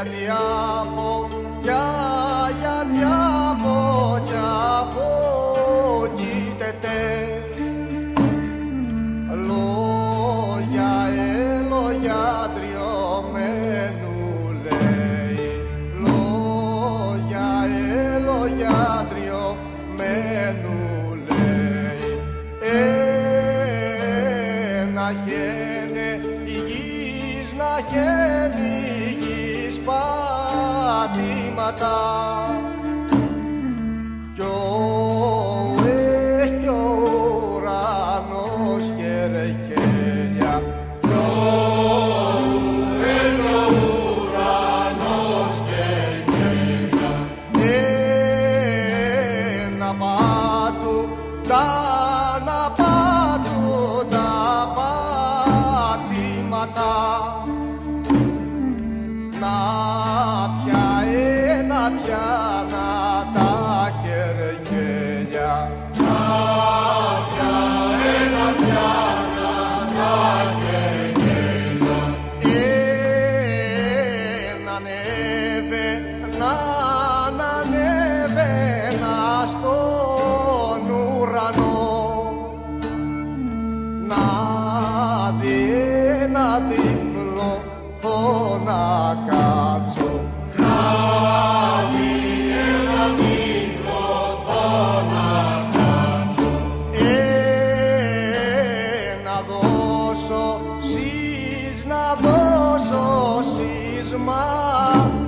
γιατί από κοίτεται λόγια τριωμένου λέει, λόγια τριωμένου λέει, να χαίνε η γης, να χαίνει η γης πατήματα κι ο ουρανός κερκέλια, κι ο ουρανός κερκέλια, να πάτου τα πατήματα, να πιάνα τα κερκέλια, να πιάνα τα κερκέλια, να ανέβαινα στον ουρανό, να διπλωθώ να κάτσω, να δώσω σείσμα